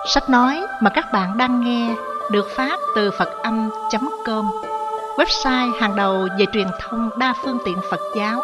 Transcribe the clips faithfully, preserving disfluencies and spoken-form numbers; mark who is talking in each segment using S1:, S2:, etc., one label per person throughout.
S1: Sách nói mà các bạn đang nghe được phát từ Phật Âm chấm com, website hàng đầu về truyền thông đa phương tiện Phật giáo.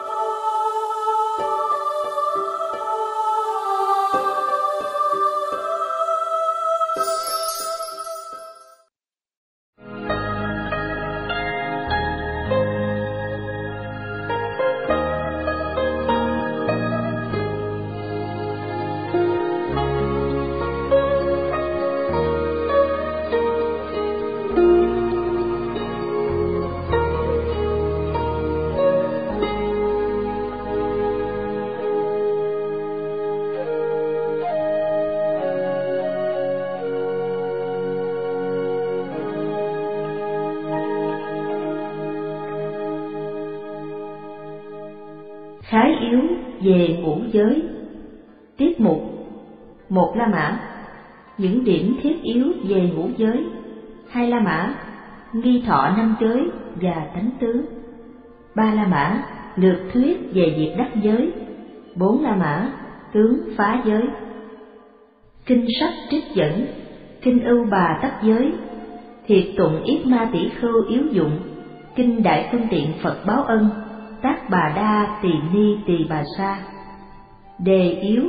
S2: Khái yếu về ngũ giới. Tiết mục một La Mã, những điểm thiết yếu về ngũ giới. Hai La Mã, nghi thọ năm giới và tánh tướng. Ba La Mã, lược thuyết về việc đắc giới. Bốn La Mã, tướng phá giới. Kinh sách trích dẫn. Kinh Ưu Bà tắc giới, thiệt tụng yết ma tỷ khưu yếu dụng. Kinh Đại Phương Tiện Phật báo ân, tác Bà Đa Tỳ Ni Tỳ Bà Sa. Đề yếu: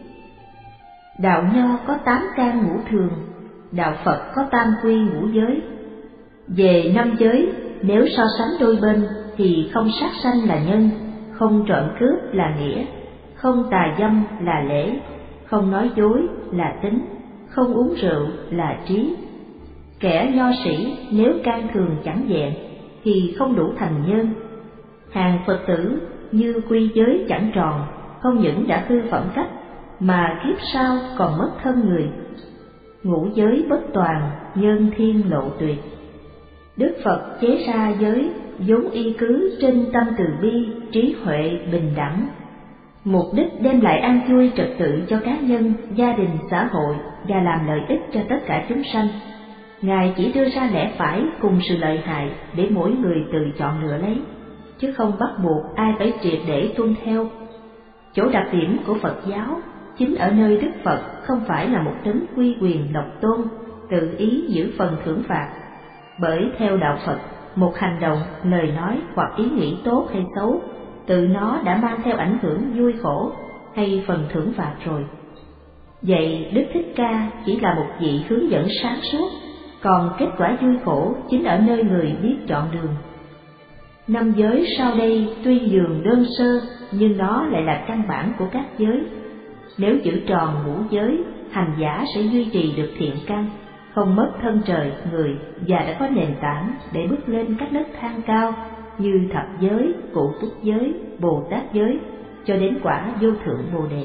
S2: đạo Nho có tám căn ngũ thường, đạo Phật có tam quy ngũ giới. Về năm giới, nếu so sánh đôi bên thì không sát sanh là nhân, không trộm cướp là nghĩa, không tà dâm là lễ, không nói dối là tính, không uống rượu là trí. Kẻ nho sĩ nếu can thường chẳng vẹn thì không đủ thành nhân. Hàng Phật tử như quy giới chẳng tròn, không những đã hư phẩm cách mà kiếp sau còn mất thân người. Ngũ giới bất toàn, nhân thiên lộ tuyệt. Đức Phật chế ra giới vốn y cứ trên tâm từ bi, trí huệ, bình đẳng, mục đích đem lại an vui trật tự cho cá nhân, gia đình, xã hội và làm lợi ích cho tất cả chúng sanh. Ngài chỉ đưa ra lẽ phải cùng sự lợi hại để mỗi người tự chọn lựa lấy, chứ không bắt buộc ai phải triệt để tuân theo. Chỗ đặc điểm của Phật giáo chính ở nơi Đức Phật không phải là một đấng quy quyền độc tôn, tự ý giữ phần thưởng phạt. Bởi theo đạo Phật, một hành động, lời nói hoặc ý nghĩ tốt hay xấu, tự nó đã mang theo ảnh hưởng vui khổ hay phần thưởng phạt rồi. Vậy Đức Thích Ca chỉ là một vị hướng dẫn sáng suốt, còn kết quả vui khổ chính ở nơi người biết chọn đường. Năm giới sau đây tuy dường đơn sơ, nhưng nó lại là căn bản của các giới. Nếu giữ tròn ngũ giới, hành giả sẽ duy trì được thiện căn, không mất thân trời người, và đã có nền tảng để bước lên các nấc thang cao như thập giới, cụ túc giới, Bồ Tát giới, cho đến quả vô thượng Bồ Đề.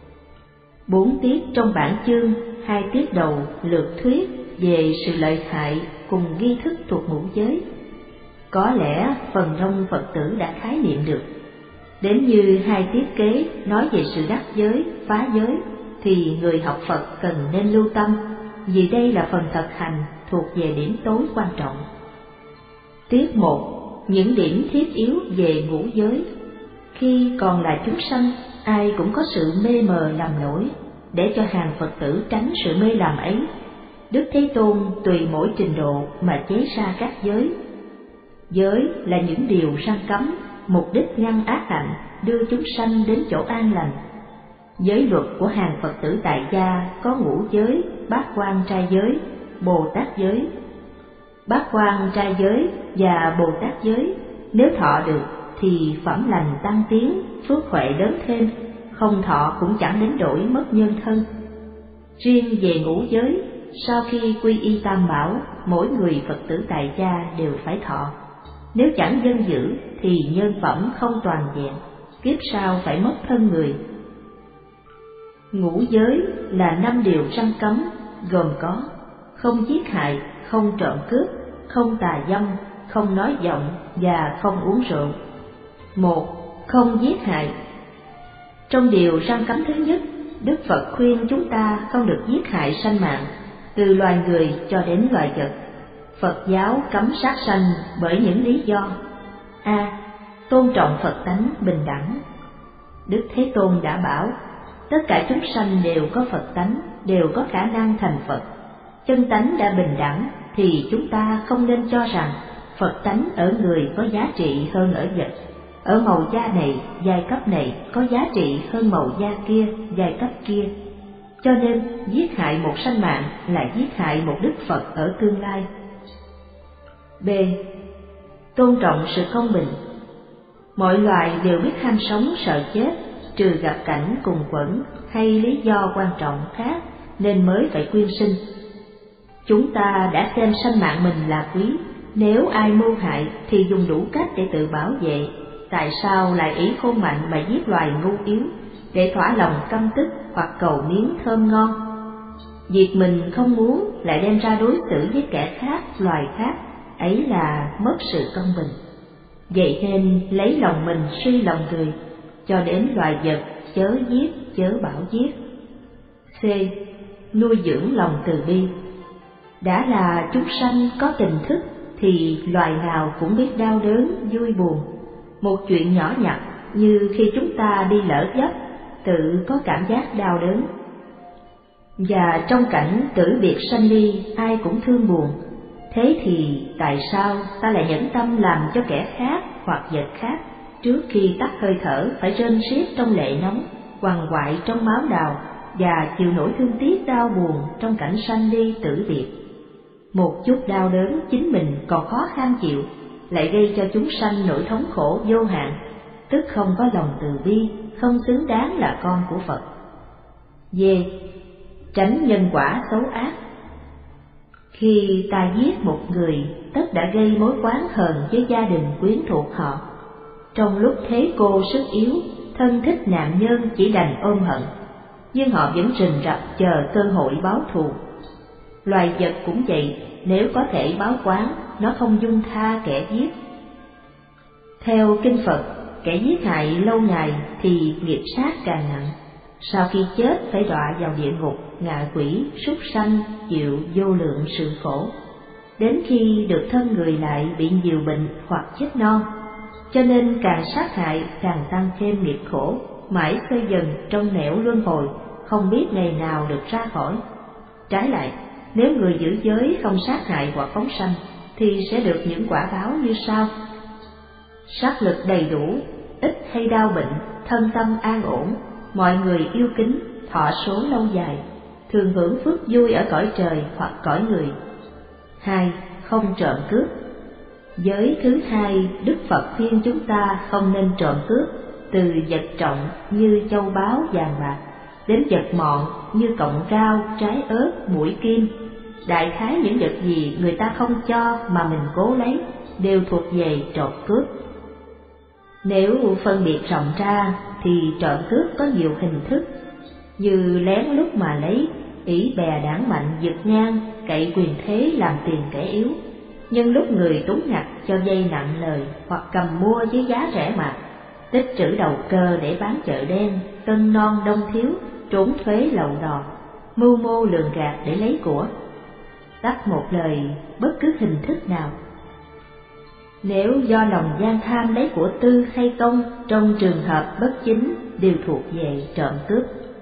S2: Bốn tiết trong bản chương, hai tiết đầu lược thuyết về sự lợi hại cùng nghi thức thuộc ngũ giới. Có lẽ phần đông Phật tử đã khái niệm được. Đến như hai tiết kế nói về sự đắc giới, phá giới, thì người học Phật cần nên lưu tâm, vì đây là phần thực hành thuộc về điểm tối quan trọng. Tiết một, những điểm thiết yếu về ngũ giới. Khi còn là chúng sanh, ai cũng có sự mê mờ lầm lỗi. Để cho hàng Phật tử tránh sự mê lầm ấy, Đức Thế Tôn tùy mỗi trình độ mà chế ra các giới. Giới là những điều răn cấm, mục đích ngăn ác hạnh, đưa chúng sanh đến chỗ an lành. Giới luật của hàng Phật tử tại gia có ngũ giới, bát quan trai giới, Bồ Tát giới. Bát quan trai giới và Bồ Tát giới nếu thọ được thì phẩm lành tăng tiến, phước huệ lớn thêm, không thọ cũng chẳng đến đổi mất nhân thân. Riêng về ngũ giới, sau khi quy y Tam Bảo, mỗi người Phật tử tại gia đều phải thọ. Nếu chẳng dân giữ thì nhân phẩm không toàn vẹn, kiếp sau phải mất thân người. Ngũ giới là năm điều răn cấm, gồm có không giết hại, không trộm cướp, không tà dâm, không nói vọng và không uống rượu. Một, không giết hại. Trong điều răn cấm thứ nhất, Đức Phật khuyên chúng ta không được giết hại sanh mạng, từ loài người cho đến loài vật. Phật giáo cấm sát sanh bởi những lý do: A. Tôn trọng Phật tánh bình đẳng. Đức Thế Tôn đã bảo: tất cả chúng sanh đều có Phật tánh, đều có khả năng thành Phật. Chân tánh đã bình đẳng thì chúng ta không nên cho rằng Phật tánh ở người có giá trị hơn ở vật. Ở màu da này, giai cấp này có giá trị hơn màu da kia, giai cấp kia. Cho nên giết hại một sanh mạng là giết hại một đức Phật ở tương lai. B. Tôn trọng sự công bình. Mọi loài đều biết ham sống sợ chết, trừ gặp cảnh cùng quẩn hay lý do quan trọng khác nên mới phải quyên sinh. Chúng ta đã xem sanh mạng mình là quý, nếu ai mưu hại thì dùng đủ cách để tự bảo vệ. Tại sao lại ý khôn mạnh mà giết loài ngu yếu, để thỏa lòng căm tức hoặc cầu miếng thơm ngon? Việc mình không muốn lại đem ra đối xử với kẻ khác, loài khác, ấy là mất sự công bình. Vậy nên lấy lòng mình suy lòng người, cho đến loài vật chớ giết, chớ bảo giết. C. Nuôi dưỡng lòng từ bi. Đã là chúng sanh có tình thức thì loài nào cũng biết đau đớn, vui buồn. Một chuyện nhỏ nhặt như khi chúng ta đi lỡ dấp, tự có cảm giác đau đớn. Và trong cảnh tử biệt sanh ly, ai cũng thương buồn. Thế thì tại sao ta lại nhẫn tâm làm cho kẻ khác hoặc vật khác trước khi tắt hơi thở phải rên xiết trong lệ nóng, quằn quại trong máu đào và chịu nỗi thương tiếc đau buồn trong cảnh sanh ly tử biệt? Một chút đau đớn chính mình còn khó khăn chịu, lại gây cho chúng sanh nỗi thống khổ vô hạn, tức không có lòng từ bi, không xứng đáng là con của Phật. D. Tránh nhân quả xấu ác. Khi ta giết một người, tất đã gây mối oán hờn với gia đình quyến thuộc họ. Trong lúc thế cô sức yếu, thân thích nạn nhân chỉ đành ôm hận, nhưng họ vẫn rình rập chờ cơ hội báo thù. Loài vật cũng vậy, nếu có thể báo oán, nó không dung tha kẻ giết. Theo kinh Phật, kẻ giết hại lâu ngày thì nghiệp sát càng nặng, sau khi chết phải đọa vào địa ngục, ngạ quỷ, súc sanh, chịu vô lượng sự khổ, đến khi được thân người lại bị nhiều bệnh hoặc chết non. Cho nên càng sát hại càng tăng thêm nghiệp khổ, mãi khơi dần trong nẻo luân hồi, không biết ngày nào được ra khỏi. Trái lại, nếu người giữ giới không sát hại hoặc phóng sanh thì sẽ được những quả báo như sau: sát lực đầy đủ, ít hay đau bệnh, thân tâm an ổn, mọi người yêu kính, thọ số lâu dài, thường hưởng phước vui ở cõi trời hoặc cõi người. Hai, không trộm cướp. Giới thứ hai, Đức Phật khuyên chúng ta không nên trộm cướp, từ vật trọng như châu báu vàng bạc đến vật mọn như cọng rau, trái ớt, mũi kim. Đại khái những vật gì người ta không cho mà mình cố lấy đều thuộc về trộm cướp. Nếu phân biệt rộng ra thì trộm cướp có nhiều hình thức, như lén lút mà lấy, ỷ bè đảng mạnh vượt ngang, cậy quyền thế làm tiền kẻ yếu, nhân lúc người túng ngặt cho vay nặng lời hoặc cầm mua với giá rẻ mạt, tích trữ đầu cơ để bán chợ đen, tân non đông thiếu, trốn thuế lậu đò, mưu mô lường gạt để lấy của. Tắt một lời, bất cứ hình thức nào. Nếu do lòng gian tham lấy của tư hay công, trong trường hợp bất chính đều thuộc về trộm cướp.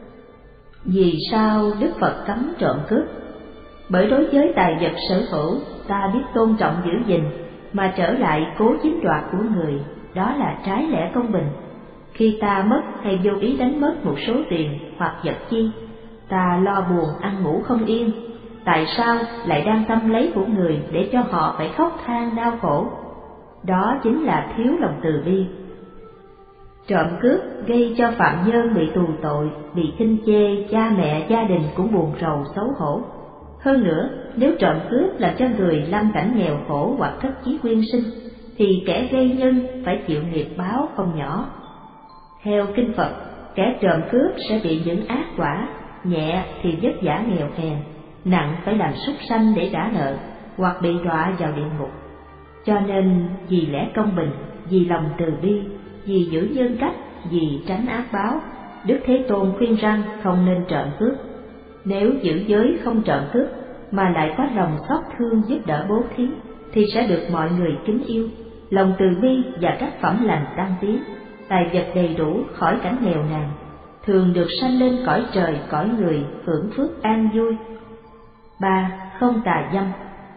S2: Vì sao Đức Phật cấm trộm cướp? Bởi đối với tài vật sở hữu, ta biết tôn trọng giữ gìn, mà trở lại cố chiếm đoạt của người, đó là trái lẽ công bình. Khi ta mất hay vô ý đánh mất một số tiền hoặc vật chi, ta lo buồn ăn ngủ không yên. Tại sao lại đang tâm lấy của người để cho họ phải khóc than đau khổ? Đó chính là thiếu lòng từ bi. Trộm cướp gây cho phạm nhân bị tù tội, bị khinh chê, cha mẹ gia đình cũng buồn rầu xấu hổ. Hơn nữa, nếu trộm cướp làm cho người lâm cảnh nghèo khổ hoặc thất chí quyên sinh, thì kẻ gây nhân phải chịu nghiệp báo không nhỏ. Theo kinh Phật, kẻ trộm cướp sẽ bị những ác quả, nhẹ thì vất vả nghèo hèn, nặng phải làm súc sanh để trả nợ, hoặc bị đọa vào địa ngục. Cho nên vì lẽ công bình, vì lòng từ bi, vì giữ nhân cách, vì tránh ác báo, Đức Thế Tôn khuyên rằng không nên trộm cướp. Nếu giữ giới không trộm cướp mà lại có lòng xót thương giúp đỡ bố thí, thì sẽ được mọi người kính yêu, lòng từ bi và các phẩm lành tăng tiến, tài vật đầy đủ khỏi cảnh nghèo nàn. thường được sanh lên cõi trời cõi người hưởng phước an vui. Ba. Không tà dâm.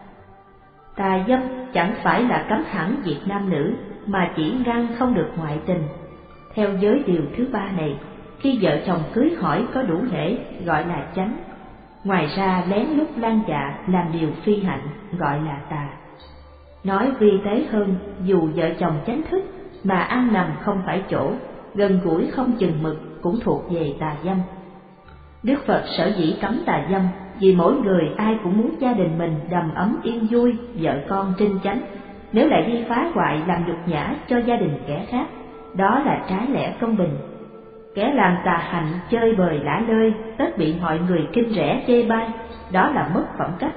S2: Tà dâm chẳng phải là cấm hẳn việc nam nữ, mà chỉ ngăn không được ngoại tình. Theo giới điều thứ ba này, khi vợ chồng cưới hỏi có đủ lễ gọi là chánh, ngoài ra lén lút lan dạ làm điều phi hạnh gọi là tà. Nói vi tế hơn, dù vợ chồng chánh thức mà ăn nằm không phải chỗ, gần gũi không chừng mực cũng thuộc về tà dâm. Đức Phật sở dĩ cấm tà dâm vì mỗi người ai cũng muốn gia đình mình đầm ấm yên vui, vợ con trinh chánh. Nếu lại đi phá hoại làm nhục nhã cho gia đình kẻ khác, đó là trái lẽ công bình. Kẻ làm tà hạnh chơi bời lả lơi, tất bị mọi người kinh rẻ chê bai, đó là mất phẩm cách.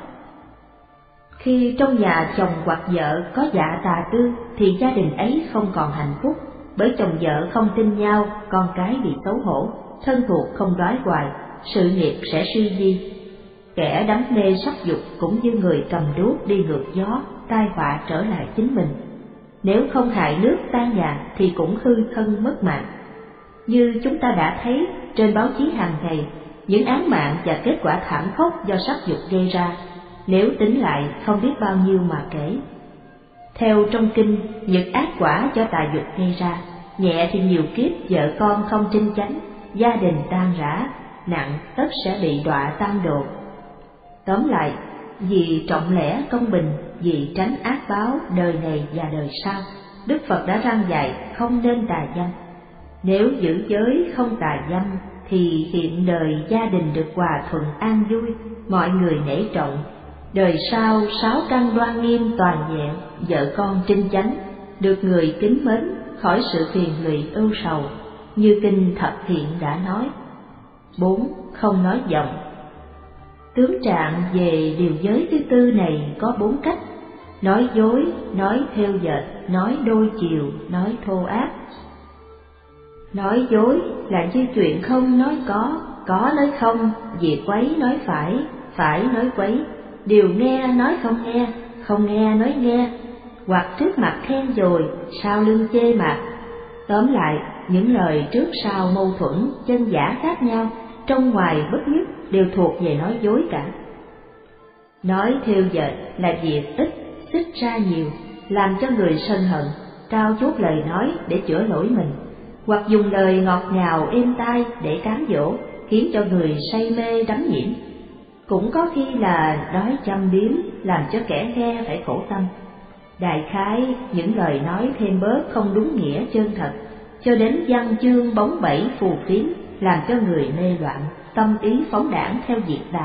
S2: Khi trong nhà chồng hoặc vợ có dạ tà tư thì gia đình ấy không còn hạnh phúc, bởi chồng vợ không tin nhau, con cái bị xấu hổ, thân thuộc không đói hoài, sự nghiệp sẽ suy di. Kẻ đắm mê sắc dục cũng như người cầm đuốc đi ngược gió, tai họa trở lại chính mình. Nếu không hại nước tan nhà thì cũng hư thân mất mạng. Như chúng ta đã thấy trên báo chí hàng ngày, những án mạng và kết quả thảm khốc do sắc dục gây ra, nếu tính lại không biết bao nhiêu mà kể. Theo trong kinh, những ác quả do tà dục gây ra, nhẹ thì nhiều kiếp vợ con không trinh chánh, gia đình tan rã, nặng tất sẽ bị đọa tam độ. Tóm lại, vì trọng lẽ công bình, vì tránh ác báo đời này và đời sau, Đức Phật đã răn dạy không nên tà dâm. Nếu giữ giới không tà dâm thì hiện đời gia đình được hòa thuận an vui, mọi người nể trọng. Đời sau sáu căn đoan nghiêm toàn vẹn, vợ con trinh chánh, được người kính mến, khỏi sự phiền lụy ưu sầu, như kinh Thập Thiện đã nói. Bốn. Không nói vọng. Tướng trạng về điều giới thứ tư này có bốn cách: nói dối, nói theo dệt, nói đôi chiều, nói thô ác. Nói dối là như chuyện không nói có, có nói không, việc quấy nói phải, phải nói quấy, điều nghe nói không nghe, không nghe nói nghe, hoặc trước mặt khen dồi, sau lưng chê mạc. Tóm lại, những lời trước sau mâu thuẫn, chân giả khác nhau, trong ngoài bất nhất đều thuộc về nói dối cả. Nói theo dệt là việc ít, xích ra nhiều, làm cho người sân hận, trao chuốt lời nói để chữa lỗi mình, hoặc dùng lời ngọt ngào êm tai để cám dỗ, khiến cho người say mê đắm nhiễm. Cũng có khi là nói châm biếm, làm cho kẻ nghe phải khổ tâm. Đại khái, những lời nói thêm bớt không đúng nghĩa chân thật, cho đến văn chương bóng bẩy phù phiếm, làm cho người mê loạn, tâm ý phóng đãng theo việc tà.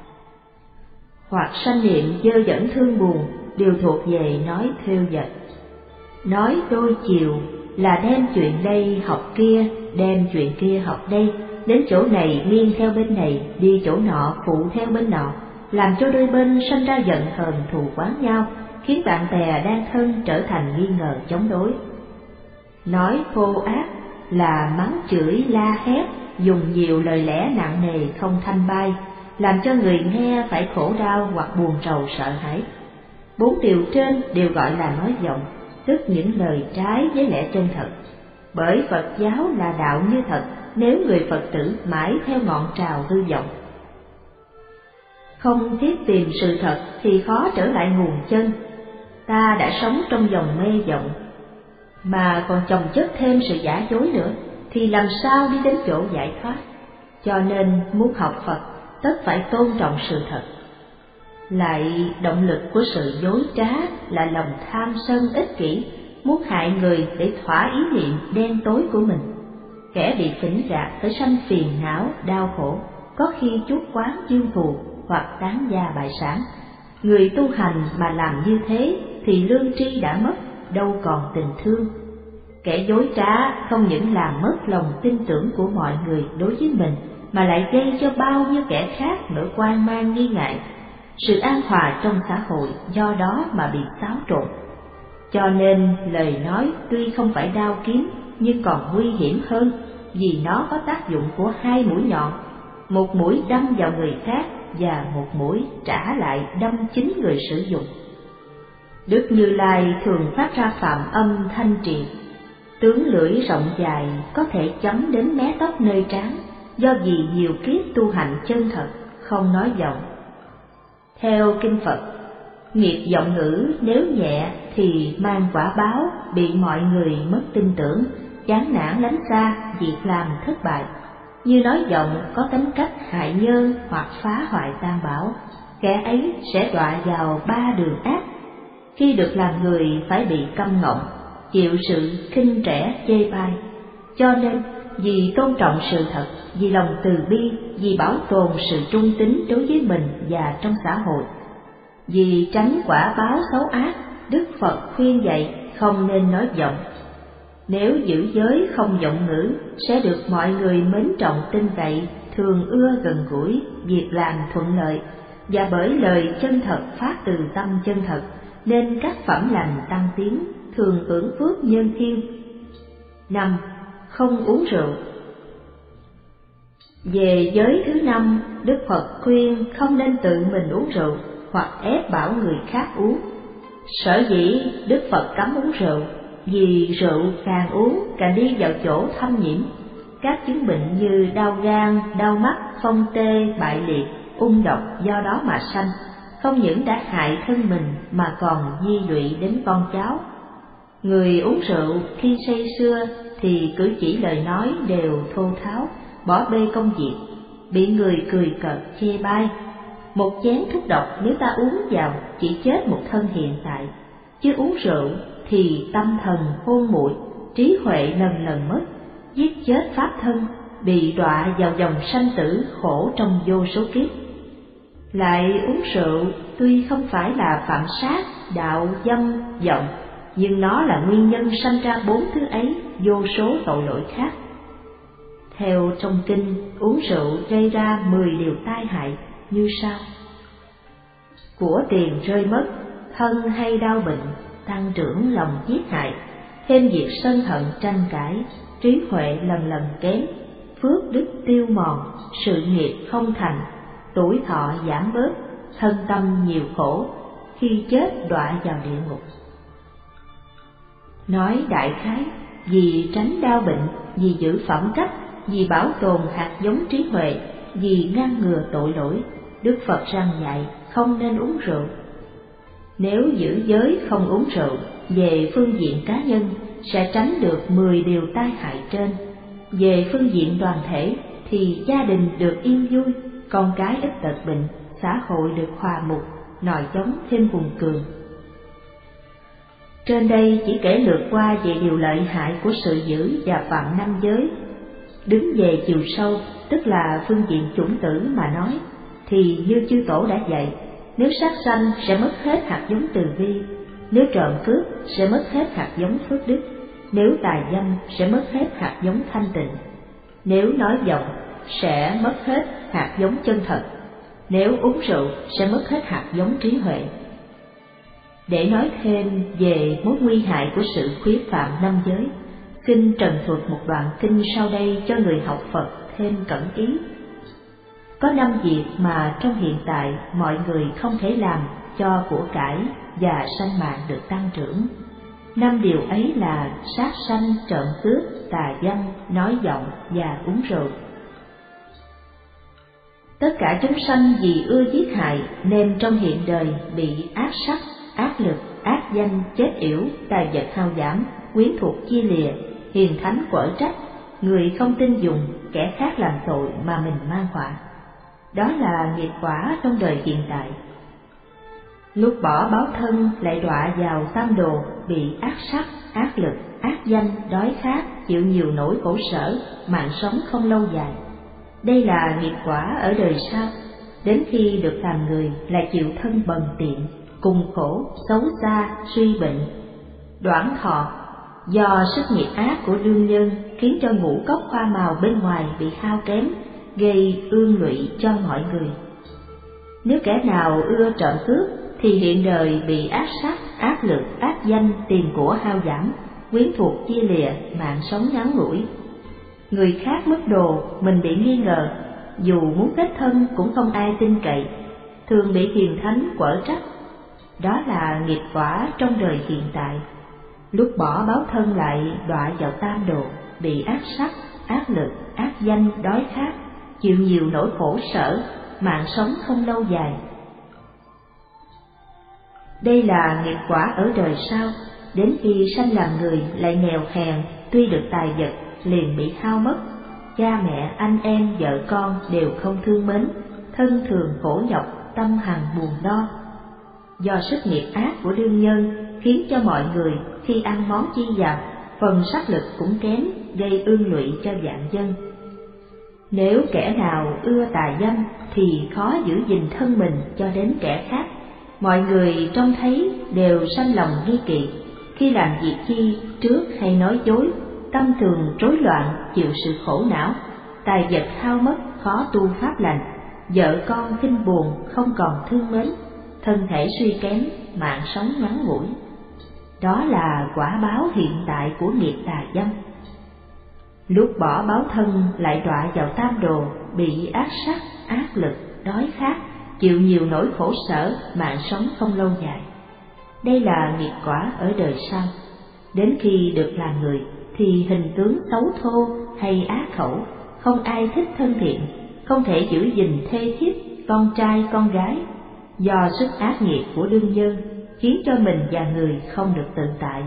S2: Hoặc sanh niệm dơ dẫn thương buồn, đều thuộc về nói theo dệt. Nói đôi chiều là đem chuyện đây học kia, đem chuyện kia học đây, đến chỗ này nghiêng theo bên này, đi chỗ nọ phụ theo bên nọ, làm cho đôi bên sanh ra giận hờn thù oán nhau, khiến bạn bè đang thân trở thành nghi ngờ chống đối. Nói thô ác là mắng chửi la hét, dùng nhiều lời lẽ nặng nề không thanh bai, làm cho người nghe phải khổ đau hoặc buồn rầu sợ hãi. Bốn điều trên đều gọi là nói vọng, tức những lời trái với lẽ chân thật. Bởi Phật giáo là đạo như thật, nếu người Phật tử mãi theo ngọn trào hư vọng, không thiết tìm sự thật thì khó trở lại nguồn chân. Ta đã sống trong dòng mê vọng, mà còn chồng chất thêm sự giả dối nữa, thì làm sao đi đến chỗ giải thoát? Cho nên muốn học Phật, tất phải tôn trọng sự thật. Lại động lực của sự dối trá là lòng tham sân ích kỷ, muốn hại người để thỏa ý niệm đen tối của mình. Kẻ bị phỉnh gạt tới sanh phiền não, đau khổ, có khi chuốc quán dương thù hoặc tán gia bại sản. Người tu hành mà làm như thế thì lương tri đã mất, đâu còn tình thương. Kẻ dối trá không những làm mất lòng tin tưởng của mọi người đối với mình, mà lại gây cho bao nhiêu kẻ khác nỗi hoang mang nghi ngại. Sự an hòa trong xã hội do đó mà bị xáo trộn. Cho nên lời nói tuy không phải đao kiếm, nhưng còn nguy hiểm hơn, vì nó có tác dụng của hai mũi nhọn, một mũi đâm vào người khác và một mũi trả lại đâm chính người sử dụng. Đức Như Lai thường phát ra phạm âm thanh triệt: Tướng lưỡi rộng dài có thể chấm đến mé tóc nơi trán, do vì nhiều kiếp tu hành chân thật, không nói vọng. Theo kinh Phật, nghiệp vọng ngữ nếu nhẹ thì mang quả báo, bị mọi người mất tin tưởng, chán nản lánh xa, việc làm thất bại. Như nói vọng có tính cách hại nhân hoặc phá hoại tam bảo, kẻ ấy sẽ đọa vào ba đường ác. Khi được làm người phải bị câm ngọng, chịu sự khinh rẻ chê bai. Cho nên vì tôn trọng sự thật, vì lòng từ bi, vì bảo tồn sự trung tín đối với mình và trong xã hội, vì tránh quả báo xấu ác, Đức Phật khuyên dạy không nên nói vọng. Nếu giữ giới không vọng ngữ, sẽ được mọi người mến trọng tin cậy, thường ưa gần gũi, việc làm thuận lợi, và bởi lời chân thật phát từ tâm chân thật, nên các phẩm lành tăng tiến, thường hưởng phước nhân thiên. Năm. Không uống rượu. Về giới thứ năm, Đức Phật khuyên không nên tự mình uống rượu hoặc ép bảo người khác uống. Sở dĩ Đức Phật cấm uống rượu, vì rượu càng uống càng đi vào chỗ thâm nhiễm. Các chứng bệnh như đau gan, đau mắt, phong tê, bại liệt, ung độc do đó mà sanh, không những đã hại thân mình mà còn di lụy đến con cháu. Người uống rượu khi say sưa thì cử chỉ lời nói đều thô tháo, bỏ bê công việc, bị người cười cợt chê bai. Một chén thuốc độc nếu ta uống vào chỉ chết một thân hiện tại, chứ uống rượu thì tâm thần hôn muội, trí huệ lần lần mất, giết chết pháp thân, bị đọa vào dòng sanh tử khổ trong vô số kiếp. Lại uống rượu tuy không phải là phạm sát, đạo, dâm, vọng, nhưng nó là nguyên nhân sanh ra bốn thứ ấy, vô số tội lỗi khác. Theo trong kinh, uống rượu gây ra mười điều tai hại như sau: của tiền rơi mất, thân hay đau bệnh, tăng trưởng lòng giết hại, thêm việc sân hận tranh cãi, trí huệ lần lần kém, phước đức tiêu mòn, sự nghiệp không thành, tuổi thọ giảm bớt, thân tâm nhiều khổ, khi chết đọa vào địa ngục. Nói đại khái, vì tránh đau bệnh, vì giữ phẩm cách, vì bảo tồn hạt giống trí huệ, vì ngăn ngừa tội lỗi, Đức Phật răn dạy không nên uống rượu. Nếu giữ giới không uống rượu, về phương diện cá nhân sẽ tránh được mười điều tai hại trên. Về phương diện đoàn thể thì gia đình được yên vui, con cái ít tật bệnh, xã hội được hòa mục, nòi giống thêm hùng cường. Trên đây chỉ kể lược qua về điều lợi hại của sự giữ và phạm năm giới. Đứng về chiều sâu, tức là phương diện chủng tử mà nói, thì như chư tổ đã dạy, nếu sát sanh sẽ mất hết hạt giống từ bi, nếu trộm cướp sẽ mất hết hạt giống phước đức, nếu tà dâm sẽ mất hết hạt giống thanh tịnh, nếu nói vọng sẽ mất hết hạt giống chân thật, nếu uống rượu sẽ mất hết hạt giống trí huệ. Để nói thêm về mối nguy hại của sự khuyết phạm năm giới, kinh trần thuật một đoạn kinh sau đây cho người học Phật thêm cẩn ý. Có năm việc mà trong hiện tại mọi người không thể làm cho của cải và sanh mạng được tăng trưởng. Năm điều ấy là sát sanh, trộm cướp, tà dâm, nói vọng và uống rượu. Tất cả chúng sanh vì ưa giết hại nên trong hiện đời bị ác sắc, ác lực, ác danh, chết yểu, tài vật hao giảm, quyến thuộc chia lìa, hiền thánh quở trách, người không tin dùng, kẻ khác làm tội mà mình mang họa. Đó là nghiệp quả trong đời hiện tại. Lúc bỏ báo thân lại đọa vào tam đồ, bị ác sắc, ác lực, ác danh, đói khát, chịu nhiều nỗi khổ sở, mạng sống không lâu dài. Đây là nghiệp quả ở đời sau, đến khi được làm người lại chịu thân bần tiện, cùng khổ, xấu xa, suy bệnh, đoản thọ, do sức nghiệp ác của đương nhân khiến cho ngũ cốc hoa màu bên ngoài bị hao kém, gây ương lụy cho mọi người. Nếu kẻ nào ưa trộm cướp thì hiện đời bị ác sắc, ác lực, ác danh, tiền của hao giảm, quyến thuộc chia lìa, mạng sống ngắn ngủi. Người khác mất đồ, mình bị nghi ngờ, dù muốn kết thân cũng không ai tin cậy, thường bị hiền thánh quở trách. Đó là nghiệp quả trong đời hiện tại. lúc bỏ báo thân lại đọa vào tam đồ, bị ác sắc, ác lực, ác danh, đói khát, chịu nhiều nỗi khổ sở, mạng sống không lâu dài. Đây là nghiệp quả ở đời sau, đến khi sanh làm người lại nghèo hèn, tuy được tài vật liền bị hao mất, cha mẹ, anh em, vợ con đều không thương mến, thân thường khổ nhọc, tâm hằng buồn lo. Do sức nghiệp ác của đương nhân khiến cho mọi người khi ăn món chi dặm, phần sắc lực cũng kém, gây ương lụy cho vạn dân. Nếu kẻ nào ưa tà dâm thì khó giữ gìn thân mình cho đến kẻ khác, mọi người trông thấy đều sanh lòng nghi kỵ, khi làm việc chi trước hay nói dối, tâm thường rối loạn, chịu sự khổ não, tài vật hao mất, khó tu pháp lành, vợ con khinh buồn, không còn thương mến, thân thể suy kém, mạng sống ngắn ngủi. Đó là quả báo hiện tại của nghiệp tà dâm. Lúc bỏ báo thân lại đọa vào tam đồ, bị ác sắc, ác lực, đói khát, chịu nhiều nỗi khổ sở, mạng sống không lâu dài. Đây là nghiệp quả ở đời sau. Đến khi được làm người thì hình tướng xấu thô hay ác khẩu, không ai thích thân thiện, không thể giữ gìn thê thiếp, con trai con gái. Do sức ác nghiệp của đương nhân khiến cho mình và người không được tự tại.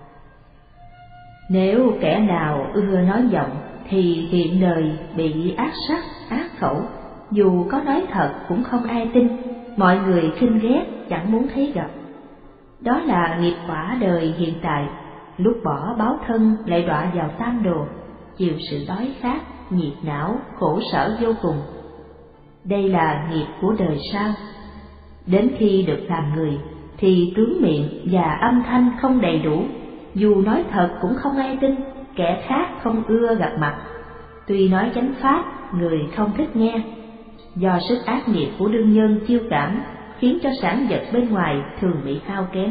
S2: Nếu kẻ nào ưa nói vọng thì hiện đời bị ác sắc, ác khẩu, dù có nói thật cũng không ai tin, mọi người khinh ghét, chẳng muốn thấy gặp. Đó là nghiệp quả đời hiện tại, lúc bỏ báo thân lại đọa vào tam đồ, chịu sự đói khát, nhiệt não, khổ sở vô cùng. Đây là nghiệp của đời sau. Đến khi được làm người thì tướng miệng và âm thanh không đầy đủ, dù nói thật cũng không ai tin, kẻ khác không ưa gặp mặt. Tuy nói chánh pháp, người không thích nghe. Do sức ác nghiệp của đương nhân chiêu cảm, khiến cho sản vật bên ngoài thường bị hao kém.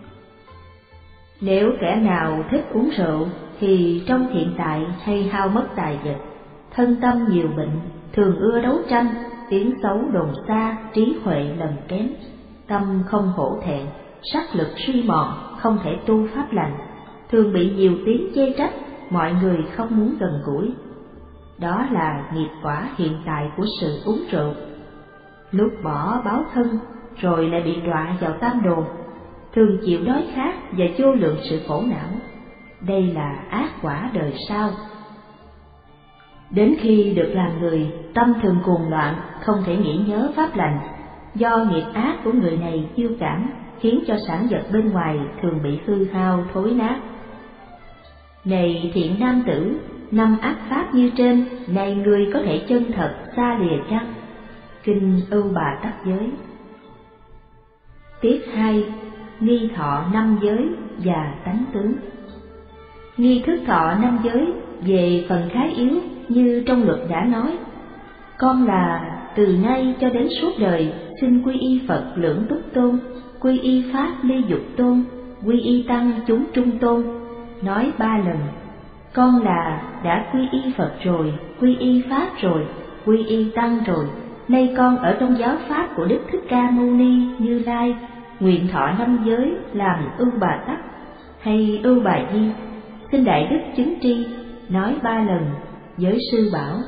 S2: Nếu kẻ nào thích uống rượu thì trong hiện tại hay hao mất tài vật, thân tâm nhiều bệnh, thường ưa đấu tranh, tiếng xấu đồn xa, trí huệ lầm kém, tâm không hổ thẹn, sắc lực suy mòn, không thể tu pháp lành, thường bị nhiều tiếng chê trách, mọi người không muốn gần gũi. Đó là nghiệp quả hiện tại của sự uống rượu. Lúc bỏ báo thân rồi lại bị đọa vào tam đồ, thường chịu đói khát và vô lượng sự khổ não. Đây là ác quả đời sau. Đến khi được làm người, tâm thường cuồng loạn, không thể nghĩ nhớ pháp lành. Do nghiệp ác của người này chiêu cảm, khiến cho sản vật bên ngoài thường bị hư hao thối nát. Này thiện nam tử, năm ác pháp như trên, này người có thể chân thật xa lìa chăng? Kinh Ưu Bà Tắc Giới. Tiết hai. Nghi thọ năm giới và tánh tướng. Nghi thức thọ năm giới về phần khá yếu như trong luật đã nói: con là từ nay cho đến suốt đời xin quy y Phật Lưỡng Túc Tôn, quy y Pháp Ly Dục Tôn, quy y Tăng chúng Trung Tôn. Nói ba lần: con là đã quy y Phật rồi, quy y Pháp rồi, quy y Tăng rồi, nay con ở trong giáo pháp của Đức Thích Ca Mâu Ni Như Lai, nguyện thọ năm giới làm Ưu Bà Tắc hay Ưu Bà Di, xin đại đức chứng tri. Nói ba lần, giới sư bảo: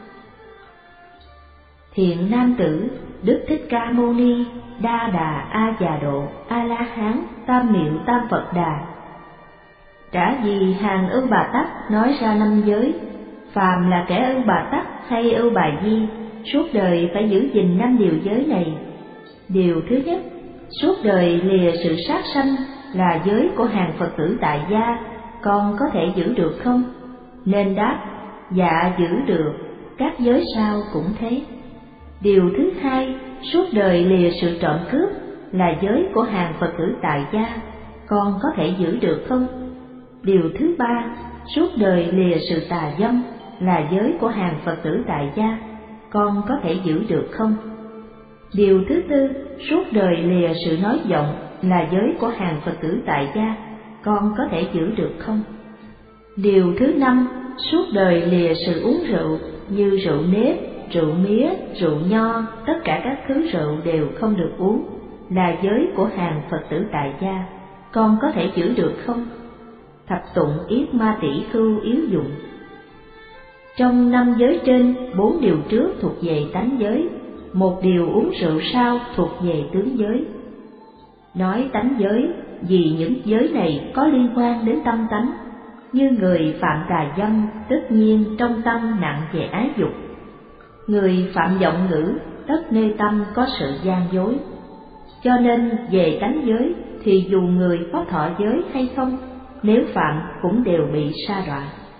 S2: thiện nam tử, Đức Thích Ca Mâu Ni Đa Đà A Già Độ A La Hán Tam Miệu Tam Phật Đà, trả gì hàng Ưu Bà Tắc nói ra năm giới. Phàm là kẻ Ưu Bà Tắc hay Ưu Bà Di, suốt đời phải giữ gìn năm điều giới này. Điều thứ nhất, suốt đời lìa sự sát sanh là giới của hàng Phật tử tại gia, con có thể giữ được không? Nên đáp: dạ giữ được, các giới sau cũng thế. Điều thứ hai, suốt đời lìa sự trộm cướp là giới của hàng Phật tử tại gia, con có thể giữ được không? Điều thứ ba, suốt đời lìa sự tà dâm là giới của hàng Phật tử tại gia, con có thể giữ được không? Điều thứ tư, suốt đời lìa sự nói vọng là giới của hàng Phật tử tại gia, con có thể giữ được không? Điều thứ năm, suốt đời lìa sự uống rượu như rượu nếp, rượu mía, rượu nho, tất cả các thứ rượu đều không được uống, là giới của hàng Phật tử tại gia, con có thể giữ được không? thập tụng yết ma tỷ khưu yếu dụng. Trong năm giới trên, bốn điều trước thuộc về tánh giới, một điều uống rượu sau thuộc về tướng giới. Nói tánh giới vì những giới này có liên quan đến tâm tánh, như người phạm tà dâm tất nhiên trong tâm nặng về ái dục, người phạm vọng ngữ tất nơi tâm có sự gian dối. Cho nên về tánh giới thì dù người có thọ giới hay không, nếu phạm cũng đều bị sa đọa.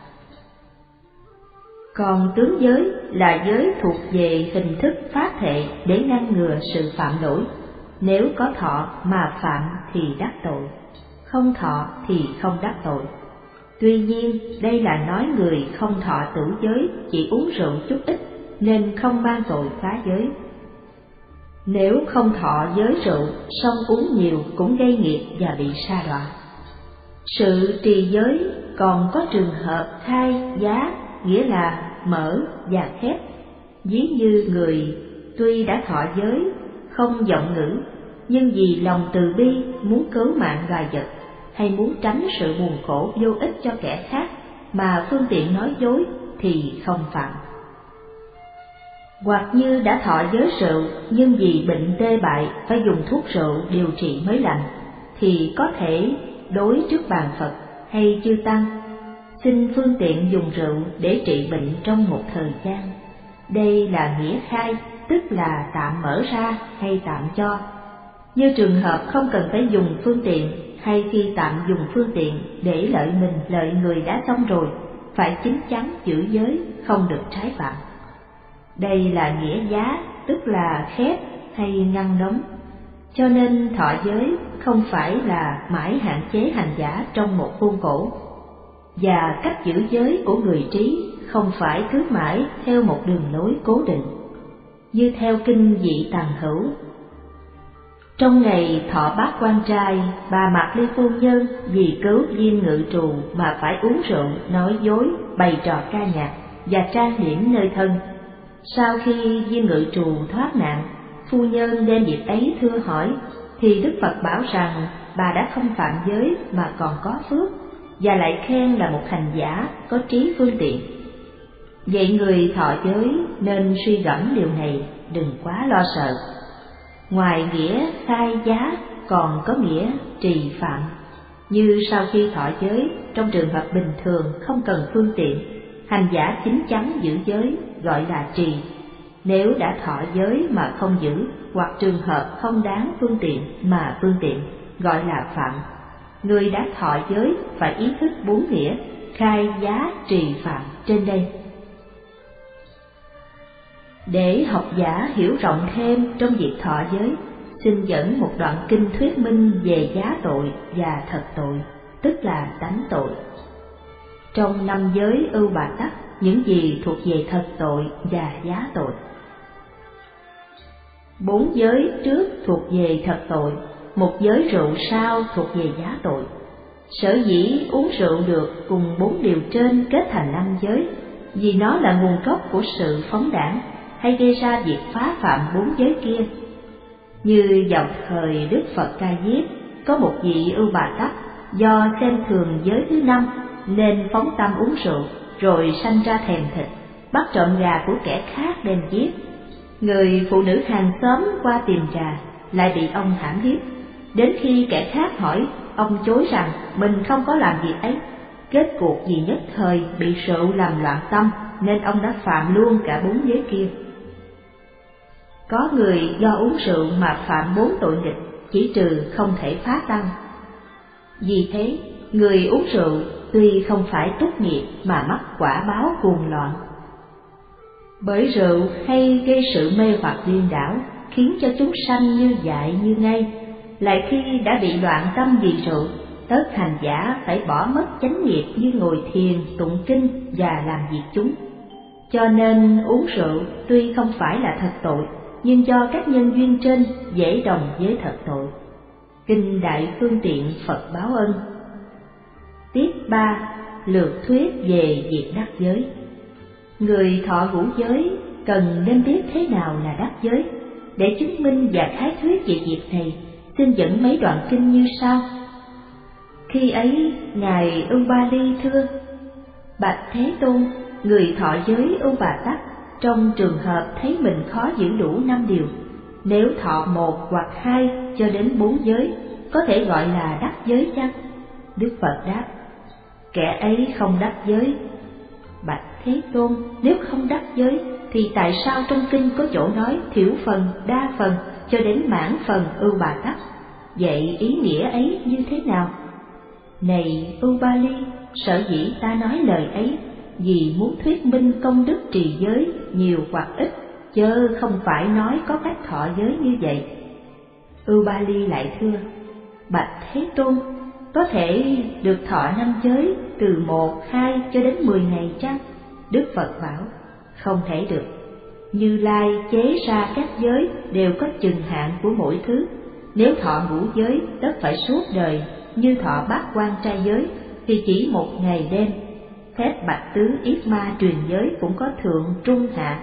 S2: Còn tướng giới là giới thuộc về hình thức phát thệ để ngăn ngừa sự phạm lỗi, nếu có thọ mà phạm thì đắc tội, không thọ thì không đắc tội. Tuy nhiên đây là nói người không thọ tử giới, chỉ uống rượu chút ít nên không mang tội phá giới. Nếu không thọ giới rượu, song uống nhiều cũng gây nghiệp và bị sa đọa. Sự trì giới còn có trường hợp khai giá, nghĩa là mở và khép. Ví như người tuy đã thọ giới, không vọng ngữ, nhưng vì lòng từ bi muốn cứu mạng loài vật, hay muốn tránh sự buồn khổ vô ích cho kẻ khác mà phương tiện nói dối thì không phạm. Hoặc như đã thọ giới rượu nhưng vì bệnh tê bại phải dùng thuốc rượu điều trị mới lành, thì có thể đối trước bàn Phật hay chư tăng xin phương tiện dùng rượu để trị bệnh trong một thời gian. Đây là nghĩa khai, tức là tạm mở ra hay tạm cho. Như trường hợp không cần phải dùng phương tiện, hay khi tạm dùng phương tiện để lợi mình lợi người đã xong rồi, phải chín chắn giữ giới, không được trái phạm. Đây là nghĩa giá, tức là khép hay ngăn đóng. Cho nên thọ giới không phải là mãi hạn chế hành giả trong một khuôn khổ, và cách giữ giới của người trí không phải cứ mãi theo một đường lối cố định. Như theo kinh Dị Tằng Hữu: trong ngày thọ bát quan trai, bà Mạc Ly phu nhân vì cứu Diêm Ngự Trù mà phải uống rượu, nói dối, bày trò ca nhạc và trang điểm nơi thân. Sau khi Diêm Ngự Trù thoát nạn, phu nhân đem việc ấy thưa hỏi, thì Đức Phật bảo rằng bà đã không phạm giới mà còn có phước, và lại khen là một hành giả có trí phương tiện. Vậy người thọ giới nên suy gẫm điều này, đừng quá lo sợ. Ngoài nghĩa khai giá còn có nghĩa trì phạm. Như sau khi thọ giới, trong trường hợp bình thường không cần phương tiện, hành giả chín chắn giữ giới gọi là trì. Nếu đã thọ giới mà không giữ, hoặc trường hợp không đáng phương tiện mà phương tiện, gọi là phạm. Người đã thọ giới phải ý thức bốn nghĩa khai giá trì phạm trên đây. Để học giả hiểu rộng thêm trong việc thọ giới, xin dẫn một đoạn kinh thuyết minh về giá tội và thật tội, tức là tánh tội. Trong năm giới ưu bà tắc, những gì thuộc về thật tội và giá tội. Bốn giới trước thuộc về thật tội, một giới rượu sau thuộc về giá tội. Sở dĩ uống rượu được cùng bốn điều trên kết thành năm giới, vì nó là nguồn gốc của sự phóng đãng, hay gây ra việc phá phạm bốn giới kia. Như vào thời Đức Phật Ca Diếp, có một vị ưu bà tắc do xem thường giới thứ năm nên phóng tâm uống rượu, rồi sanh ra thèm thịt, bắt trộm gà của kẻ khác đem giết. Người phụ nữ hàng xóm qua tìm gà lại bị ông hãm hiếp. Đến khi kẻ khác hỏi, ông chối rằng mình không có làm việc ấy. Kết cuộc vì nhất thời bị rượu làm loạn tâm, nên ông đã phạm luôn cả bốn giới kia. Có người do uống rượu mà phạm bốn tội nghịch, chỉ trừ không thể phá tăng. Vì thế, người uống rượu tuy không phải túc nghiệp mà mắc quả báo cuồng loạn. Bởi rượu hay gây sự mê hoặc điên đảo, khiến cho chúng sanh như dại như ngây. Lại khi đã bị loạn tâm vì rượu, tất hành giả phải bỏ mất chánh nghiệp như ngồi thiền, tụng kinh và làm việc chúng. Cho nên uống rượu tuy không phải là thật tội, nhưng do các nhân duyên trên dễ đồng với thật tội. Kinh Đại Phương Tiện Phật Báo Ân. Tiếp ba. Lược thuyết về việc đắc giới. Người thọ ngũ giới cần nên biết thế nào là đắc giới. Để chứng minh và khái thuyết về việc này, xin dẫn mấy đoạn kinh như sau. Khi ấy ngài Ưu Ba Ly thưa: Bạch Thế Tôn, người thọ giới Ưu Bà Tắc trong trường hợp thấy mình khó giữ đủ năm điều, nếu thọ một hoặc hai cho đến bốn giới, có thể gọi là đắc giới chăng? Đức Phật đáp: Kẻ ấy không đắc giới. Bạch Thế Tôn, nếu không đắc giới thì tại sao trong kinh có chỗ nói thiểu phần, đa phần cho đến mãn phần Ưu Bà Tắc? Vậy ý nghĩa ấy như thế nào? Này Ưu Ba Ly, sở dĩ ta nói lời ấy vì muốn thuyết minh công đức trì giới nhiều hoặc ít, chớ không phải nói có cách thọ giới như vậy. Ưu Ba Ly lại thưa: Bạch Thế Tôn, có thể được thọ năm giới từ một, hai cho đến mười ngày chăng? Đức Phật bảo: Không thể được. Như Lai chế ra các giới đều có chừng hạn của mỗi thứ. Nếu thọ ngũ giới tất phải suốt đời, như thọ bát quan trai giới thì chỉ một ngày đêm. Phép bạch tứ yết ma truyền giới cũng có thượng, trung, hạ.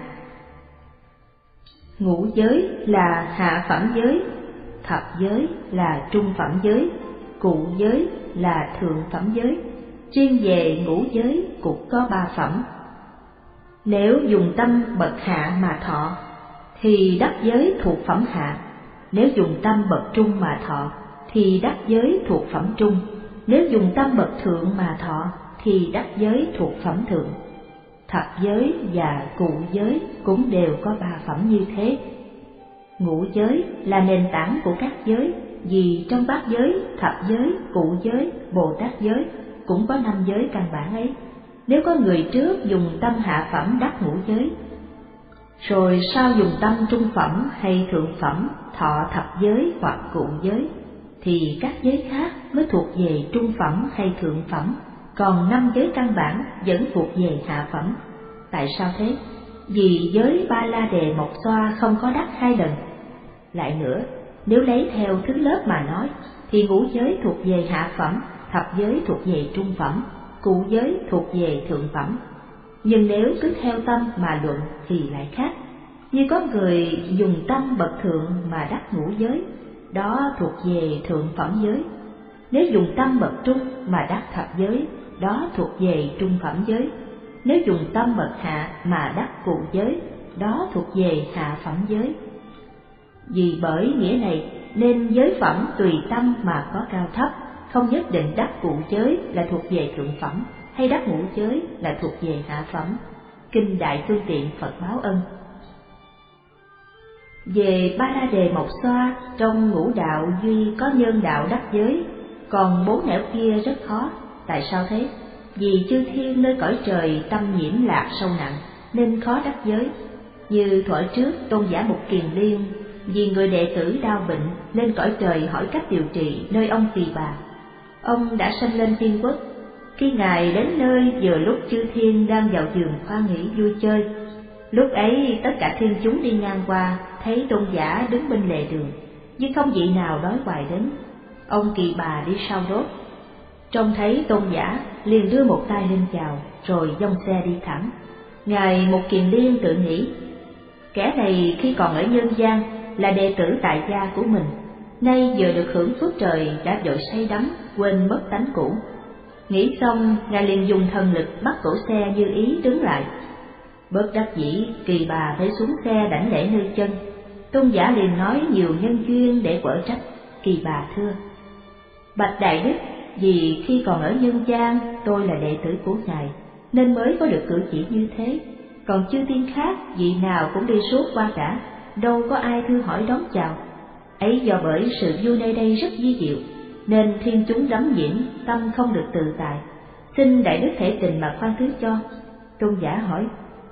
S2: Ngũ giới là hạ phẩm giới, thập giới là trung phẩm giới, cụ giới là thượng phẩm giới. Riêng về ngũ giới cũng có ba phẩm. Nếu dùng tâm bậc hạ mà thọ thì đắc giới thuộc phẩm hạ, nếu dùng tâm bậc trung mà thọ thì đắc giới thuộc phẩm trung, nếu dùng tâm bậc thượng mà thọ thì đắc giới thuộc phẩm thượng. Thập giới và cụ giới cũng đều có ba phẩm như thế. Ngũ giới là nền tảng của các giới, vì trong bát giới, thập giới, cụ giới, Bồ Tát giới cũng có năm giới căn bản ấy. Nếu có người trước dùng tâm hạ phẩm đắc ngũ giới, rồi sau dùng tâm trung phẩm hay thượng phẩm thọ thập giới hoặc cụ giới, thì các giới khác mới thuộc về trung phẩm hay thượng phẩm, còn năm giới căn bản vẫn thuộc về hạ phẩm. Tại sao thế? Vì giới Ba La Đề Mộc Xoa không có đắc hai lần. Lại nữa, nếu lấy theo thứ lớp mà nói, thì ngũ giới thuộc về hạ phẩm, thập giới thuộc về trung phẩm, cụ giới thuộc về thượng phẩm. Nhưng nếu cứ theo tâm mà luận thì lại khác. Như có người dùng tâm bậc thượng mà đắc ngũ giới, đó thuộc về thượng phẩm giới. Nếu dùng tâm bậc trung mà đắc thập giới, đó thuộc về trung phẩm giới. Nếu dùng tâm bậc hạ mà đắc cụ giới, đó thuộc về hạ phẩm giới. Vì bởi nghĩa này nên giới phẩm tùy tâm mà có cao thấp, không nhất định đắc cụ giới là thuộc về thượng phẩm, hay đắc ngũ giới là thuộc về hạ phẩm. Kinh Đại Phương Tiện Phật Báo Ân. Về Ba La Đề Mộc Xoa, trong ngũ đạo duy có nhân đạo đắc giới, còn bốn nẻo kia rất khó. Tại sao thế? Vì chư thiên nơi cõi trời tâm nhiễm lạc sâu nặng, nên khó đắc giới. Như thuở trước Tôn giả Mục Kiền Liên, vì người đệ tử đau bệnh lên cõi trời hỏi cách điều trị nơi ông Tỳ Bà. Ông đã sanh lên thiên quốc. Khi ngài đến nơi vừa lúc chư thiên đang vào giường khoa nghỉ vui chơi, lúc ấy tất cả thiên chúng đi ngang qua thấy Tôn giả đứng bên lề đường, nhưng không vị nào đói hoài đến. Ông Kỳ Bà đi sau rốt, trông thấy Tôn giả liền đưa một tay lên chào, rồi dông xe đi thẳng. Ngài Mục Kiền Liên tự nghĩ, kẻ này khi còn ở nhân gian là đệ tử tại gia của mình, nay vừa được hưởng phước trời đã vội say đắm, quên mất tánh cũ. Nghĩ xong, ngài liền dùng thần lực bắt cổ xe như ý đứng lại. Bất đắc dĩ, Kỳ Bà phải xuống xe đảnh lễ nơi chân. Tôn giả liền nói nhiều nhân duyên để quở trách. Kỳ Bà thưa: Bạch Đại Đức, vì khi còn ở nhân gian tôi là đệ tử của ngài, nên mới có được cử chỉ như thế. Còn chư tiên khác vị nào cũng đi suốt qua cả, đâu có ai thưa hỏi đón chào. Ấy do bởi sự vui nơi đây rất vi diệu, nên thiên chúng đắm nhiễm, tâm không được tự tại. Xin Đại Đức thể tình mà khoan thứ cho. Tôn giả hỏi: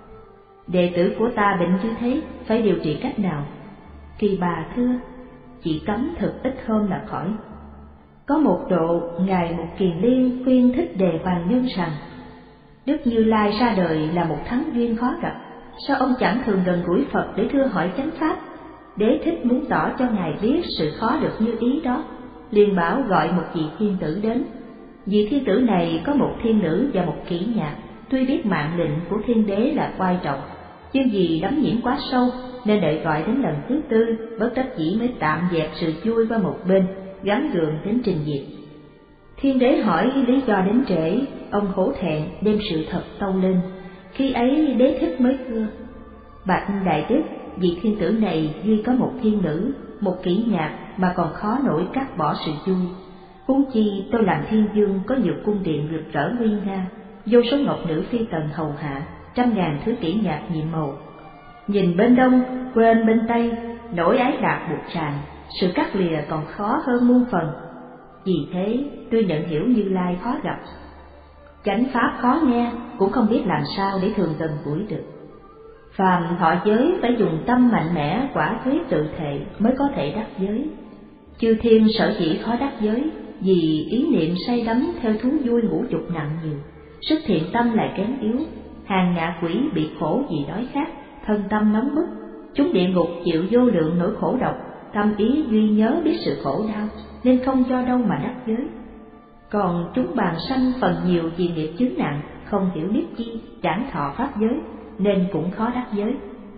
S2: Đệ tử của ta bệnh như thế, phải điều trị cách nào? Kỳ Bà thưa: Chỉ cấm thực ít hôm là khỏi. Có một độ, ngài Mục Kiền Liên khuyên Thích Đề Bàn Nhân rằng: Đức Như Lai ra đời là một thắng duyên khó gặp, sao ông chẳng thường gần gũi Phật để thưa hỏi chánh pháp? Đế thích muốn tỏ cho ngài biết sự khó được như ý đó, liền bảo gọi một vị thiên tử đến. Vị thiên tử này có một thiên nữ và một kỹ nhạc, tuy biết mạng lệnh của thiên đế là quan trọng, nhưng vì đắm nhiễm quá sâu nên đợi gọi đến lần thứ tư, bất đắc dĩ mới tạm dẹp sự vui qua một bên, gắn gượng đến trình diệt. Thiên đế hỏi lý do đến trễ, ông hổ thẹn đem sự thật tâu lên. Khi ấy đế thích mới thưa: bạch đại đức, vị thiên tử này duy có một thiên nữ, một kỹ nhạc mà còn khó nổi cắt bỏ sự vui. Huống chi tôi làm thiên vương có nhiều cung điện rực rỡ nguy nga, vô số ngọc nữ phi tần hầu hạ, trăm ngàn thứ kỹ nhạc nhiệm màu. Nhìn bên đông, quên bên tây, nỗi ái lạc buộc tràn, sự cắt lìa còn khó hơn muôn phần. Vì thế tôi nhận hiểu Như Lai khó gặp, chánh pháp khó nghe, cũng không biết làm sao để thường gần gũi được. Phàm thọ giới phải dùng tâm mạnh mẽ quả quyết tự thệ mới có thể đắc giới. Chư thiên sở dĩ khó đắc giới, vì ý niệm say đắm theo thú vui ngũ dục nặng nhiều, sức thiện tâm lại kém yếu. Hàng ngạ quỷ bị khổ vì đói khát, thân tâm nóng bức, chúng địa ngục chịu vô lượng nỗi khổ độc, tâm ý duy nhớ biết sự khổ đau, nên không do đâu mà đắc giới. Còn chúng bàn sanh phần nhiều vì nghiệp chướng nặng, không hiểu niết chi, chẳng thọ pháp giới, nên cũng khó đắc giới.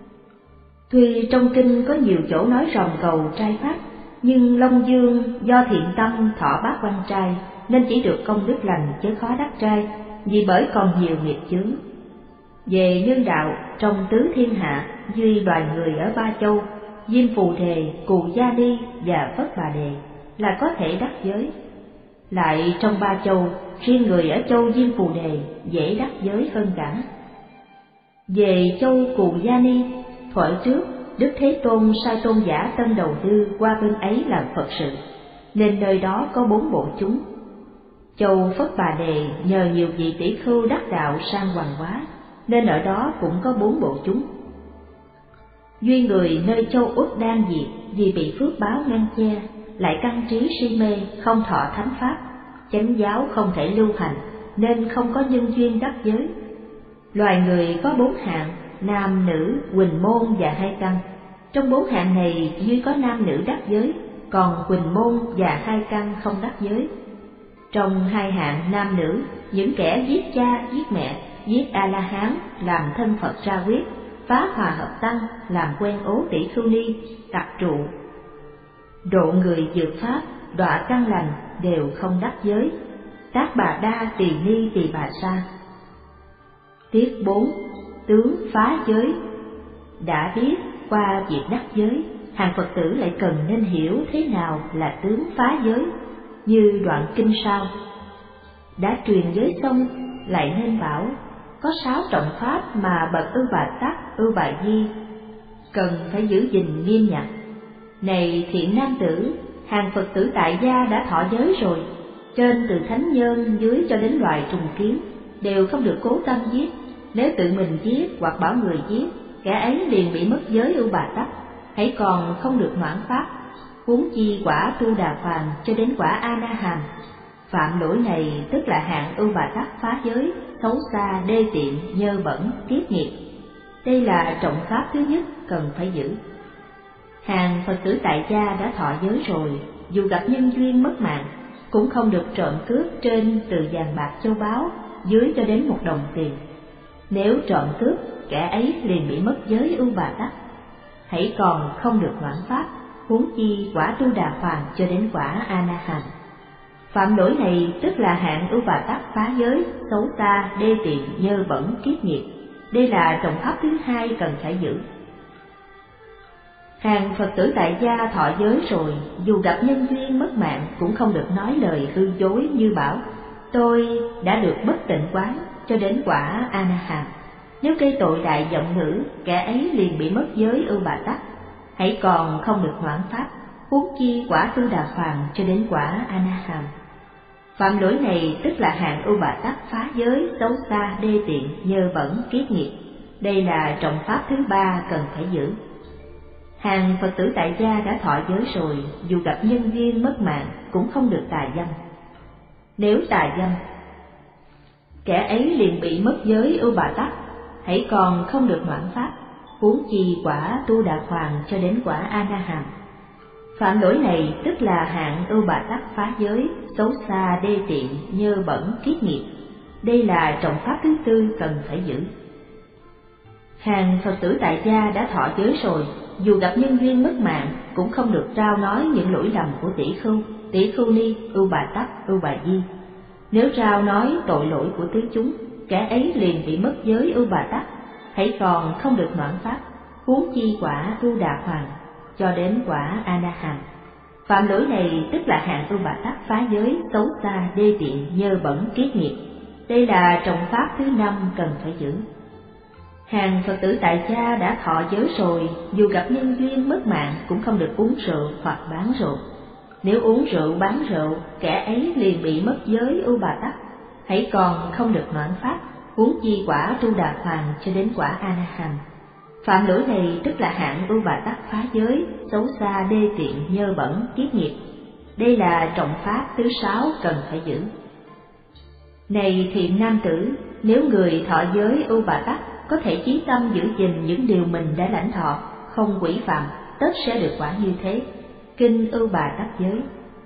S2: Tuy trong kinh có nhiều chỗ nói ròng cầu trai pháp, nhưng Long Dương do thiện tâm thọ bát quan trai, nên chỉ được công đức lành chứ khó đắc trai, vì bởi còn nhiều nghiệp chướng. Về nhân đạo, trong tứ thiên hạ, duy loài người ở Ba Châu, Diêm Phù Đề, Cù Gia Ni và Phất Bà Đề là có thể đắc giới. Lại trong Ba Châu, riêng người ở châu Diêm Phù Đề dễ đắc giới hơn cả. Về châu Cù Gia Ni, thuở trước Đức Thế Tôn sai tôn giả Tân Đầu Tư qua bên ấy làm Phật sự, nên nơi đó có bốn bộ chúng. Châu Phất Bà Đề nhờ nhiều vị tỷ khưu đắc đạo sang hoàng hóa, nên ở đó cũng có bốn bộ chúng. Duy người nơi châu Uất Đan Diệt vì bị phước báo ngăn che, lại căn trí si mê, không thọ thánh pháp, chánh giáo không thể lưu hành, nên không có nhân duyên đắc giới. Loài người có bốn hạng: nam, nữ, huỳnh môn và hai căn. Trong bốn hạng này duy có nam nữ đắc giới, còn huỳnh môn và hai căn không đắc giới. Trong hai hạng nam nữ, những kẻ giết cha, giết mẹ, giết A-la-hán làm thân Phật ra quyết, phá hòa hợp tăng làm quen ố tỷ khưu ni, tặc trụ, độ người dược pháp, đọa căn lành đều không đắc giới. Tác Bà Đa Tỳ Ni Tỳ Bà Sa. Tiết bốn. Tướng phá giới. Đã biết qua việc đắc giới, hàng Phật tử lại cần nên hiểu thế nào là tướng phá giới, như đoạn kinh sau: đã truyền giới xong, lại nên bảo có sáu trọng pháp mà bậc Ưu Bà Tắc, Ưu Bà Di cần phải giữ gìn nghiêm nhặt. Này thiện nam tử, hàng Phật tử tại gia đã thọ giới rồi, trên từ thánh nhân dưới cho đến loài trùng kiến đều không được cố tâm giết. Nếu tự mình giết hoặc bảo người giết, kẻ ấy liền bị mất giới Ưu Bà Tắc, hãy còn không được noãn pháp, huống chi quả Tu Đà Phàm cho đến quả A Na Hàm. Phạm lỗi này tức là hạng Ưu Bà Tắc phá giới, xấu xa, đê tiện, nhơ bẩn, kiết nghiệp. Đây là trọng pháp thứ nhất cần phải giữ. Hàng Phật tử tại gia đã thọ giới rồi, dù gặp nhân duyên mất mạng, cũng không được trộm cướp trên từ vàng bạc châu báu, dưới cho đến một đồng tiền. Nếu trộm cướp, kẻ ấy liền bị mất giới Ưu Bà Tắc, hãy còn không được noãn pháp, huống chi quả Tu Đà Phàm cho đến quả A Na Hàm. Phạm lỗi này tức là hạng Ưu Bà Tắc phá giới, xấu xa, đê tiện, nhơ bẩn, kiết nghiệp. Đây là trọng pháp thứ hai cần phải giữ. Hàng Phật tử tại gia thọ giới rồi, dù gặp nhân duyên mất mạng cũng không được nói lời hư dối như bảo tôi đã được bất tịnh quán cho đến quả A Na Hàm. Nếu gây tội đại giọng ngữ, kẻ ấy liền bị mất giới Ưu Bà Tắc, hãy còn không được noãn pháp, huống chi quả Tu Đà Phàm cho đến quả A Na Hàm. Phạm lỗi này tức là hạng Ưu Bà Tắc phá giới, xấu xa, đê tiện, nhơ bẩn, kiết nghiệp. Đây là trọng pháp thứ ba cần phải giữ. Hàng Phật tử tại gia đã thọ giới rồi, dù gặp nhân duyên mất mạng cũng không được tà dâm. Nếu tà dâm, kẻ ấy liền bị mất giới Ưu Bà Tắc, hãy còn không được noãn pháp, huống chi quả Tu Đà Phàm cho đến quả A Na Hàm. Phạm lỗi này tức là hạng Ưu Bà Tắc phá giới, xấu xa, đê tiện, nhơ bẩn, kiết nghiệp. Đây là trọng pháp thứ tư cần phải giữ. Hàng Phật tử tại gia đã thọ giới rồi, dù gặp nhân duyên mất mạng cũng không được rao nói những lỗi lầm của tỷ khưu, tỷ khưu ni, ưu bà tắc, ưu bà di. Nếu rao nói tội lỗi của tứ chúng, kẻ ấy liền bị mất giới ưu bà tắc, hãy còn không được noãn pháp, huống chi quả tu đà hoàng cho đến quả a na hàm. Phạm lỗi này tức là hạng ưu bà tắc phá giới, xấu xa, đê tiện, nhơ bẩn, kiết nghiệp. Đây là trọng pháp thứ năm cần phải giữ. Hàng Phật tử tại gia đã thọ giới rồi, dù gặp nhân duyên mất mạng cũng không được uống rượu hoặc bán rượu. Nếu uống rượu bán rượu, kẻ ấy liền bị mất giới ưu bà tắc, hãy còn không được noãn pháp, huống chi quả tu đà hoàng cho đến quả a na hàm. Phạm lỗi này tức là hạng ưu bà tắc phá giới, xấu xa, đê tiện, nhơ bẩn, kiết nghiệp. Đây là trọng pháp thứ sáu cần phải giữ. Này thiện nam tử, nếu người thọ giới ưu bà tắc có thể chí tâm giữ gìn những điều mình đã lãnh thọ, không quỷ phạm, tất sẽ được quả như thế. Kinh ưu bà tắc giới.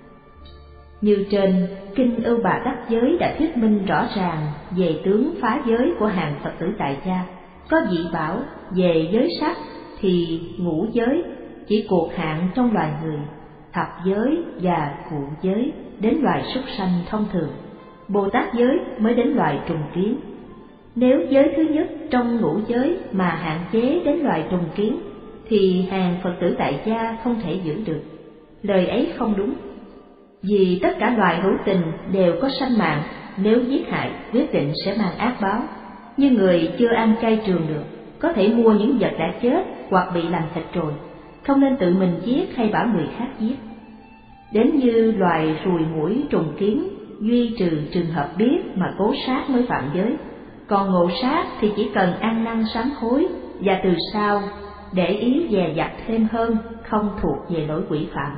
S2: Như trên, kinh ưu bà tắc giới đã thuyết minh rõ ràng về tướng phá giới của hàng Phật tử tại gia. Có vị bảo về giới sắc thì ngũ giới chỉ cuộc hạn trong loài người, thập giới và cụ giới đến loài súc sanh thông thường, Bồ Tát giới mới đến loài trùng kiến. Nếu giới thứ nhất trong ngũ giới mà hạn chế đến loài trùng kiến thì hàng Phật tử tại gia không thể giữ được. Lời ấy không đúng, vì tất cả loài hữu tình đều có sanh mạng, nếu giết hại quyết định sẽ mang ác báo. Như người chưa ăn chay trường được, có thể mua những vật đã chết hoặc bị làm thịt rồi, không nên tự mình giết hay bảo người khác giết. Đến như loài ruồi muỗi trùng kiến, duy trừ trường hợp biết mà cố sát mới phạm giới, còn ngộ sát thì chỉ cần ăn năn sám hối và từ sau để ý dè dặt thêm hơn, không thuộc về lỗi quỷ phạm.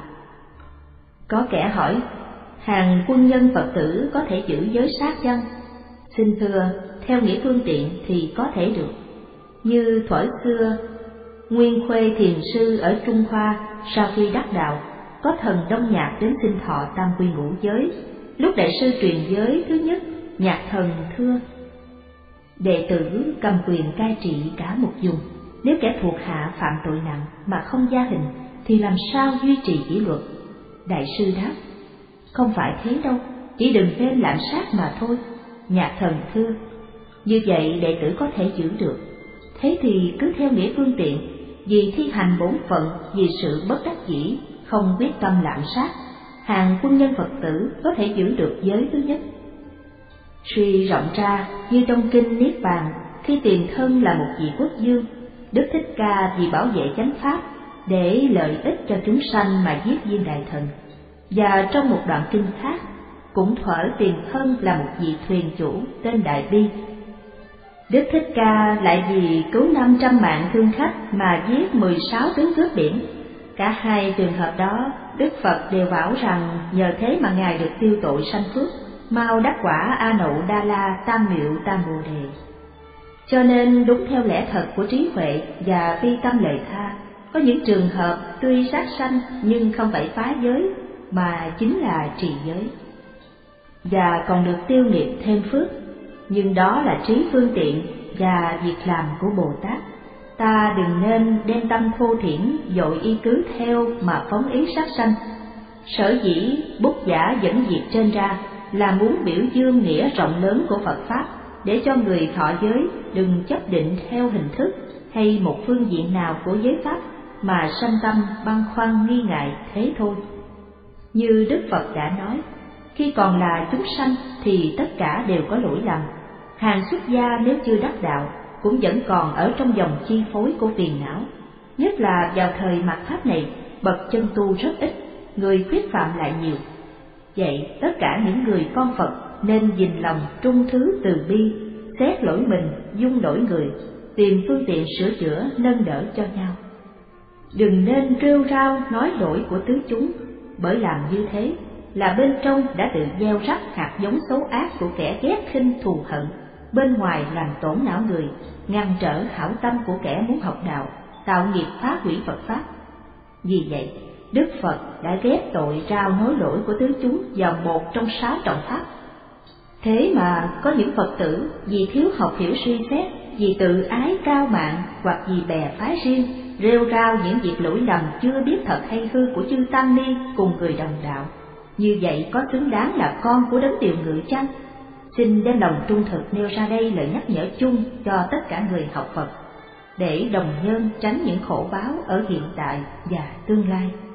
S2: Có kẻ hỏi, hàng quân nhân Phật tử có thể giữ giới sát chăng? Xin thưa, theo nghĩa phương tiện thì có thể được. Như thuở xưa, Nguyên Khuê Thiền Sư ở Trung Hoa sau khi đắc đạo, có thần Đông Nhạc đến xin thọ tam quy ngũ giới. Lúc đại sư truyền giới thứ nhất, Nhạc thần thưa: đệ tử cầm quyền cai trị cả một vùng, nếu kẻ thuộc hạ phạm tội nặng mà không gia hình thì làm sao duy trì kỷ luật? Đại sư đáp: không phải thế đâu, chỉ đừng nên lạm sát mà thôi. Nhạc thần thưa: như vậy đệ tử có thể giữ được. Thế thì cứ theo nghĩa phương tiện, vì thi hành bổn phận, vì sự bất đắc dĩ, không quyết tâm lạm sát, hàng quân nhân Phật tử có thể giữ được giới thứ nhất. Suy rộng ra, như trong kinh Niết Bàn, khi tiền thân là một vị quốc vương, Đức Thích Ca vì bảo vệ chánh pháp, để lợi ích cho chúng sanh mà giết viên đại thần. Và trong một đoạn kinh khác, cũng thuở tiền thân là một vị thuyền chủ tên Đại Bi, Đức Thích Ca lại vì cứu năm trăm mạng thương khách mà giết mười sáu tướng cướp biển. Cả hai trường hợp đó, Đức Phật đều bảo rằng nhờ thế mà Ngài được tiêu tội sanh phước, mau đắc quả A Nậu Đa La Tam Miệu Tam Bồ Đề. Cho nên đúng theo lẽ thật của trí huệ và bi tâm lệ tha, có những trường hợp tuy sát sanh nhưng không phải phá giới, mà chính là trì giới, và còn được tiêu nghiệp thêm phước. Nhưng đó là trí phương tiện và việc làm của Bồ Tát. Ta đừng nên đem tâm thô thiển dội y cứ theo mà phóng ý sát sanh. Sở dĩ Bút Giả dẫn việc trên ra là muốn biểu dương nghĩa rộng lớn của Phật Pháp, để cho người thọ giới đừng chấp định theo hình thức hay một phương diện nào của giới Pháp mà sanh tâm băn khoăn nghi ngại thế thôi. Như Đức Phật đã nói, khi còn là chúng sanh thì tất cả đều có lỗi lầm. Hàng xuất gia nếu chưa đắc đạo cũng vẫn còn ở trong dòng chi phối của phiền não. Nhất là vào thời mạt Pháp này, bậc chân tu rất ít, người khuyết phạm lại nhiều. Vậy tất cả những người con Phật nên gìn lòng trung thứ từ bi, xét lỗi mình, dung đổi người, tìm phương tiện sửa chữa nâng đỡ cho nhau. Đừng nên rêu rao nói lỗi của tứ chúng, bởi làm như thế là bên trong đã tự gieo rắc hạt giống xấu ác của kẻ ghét khinh thù hận, bên ngoài làm tổn não người, ngăn trở hảo tâm của kẻ muốn học đạo, tạo nghiệp phá hủy Phật Pháp. Vì vậy, Đức Phật đã ghép tội rao nói lỗi của tứ chúng vào một trong sáu trọng pháp. Thế mà có những Phật tử vì thiếu học hiểu suy xét vì tự ái cao mạng hoặc vì bè phái riêng, rêu rao những việc lỗi lầm chưa biết thật hay hư của chư tăng ni cùng người đồng đạo, như vậy có xứng đáng là con của đấng điều ngự chăng? Xin đem lòng trung thực nêu ra đây lời nhắc nhở chung cho tất cả người học Phật, để đồng nhân tránh những khổ báo ở hiện tại và tương lai.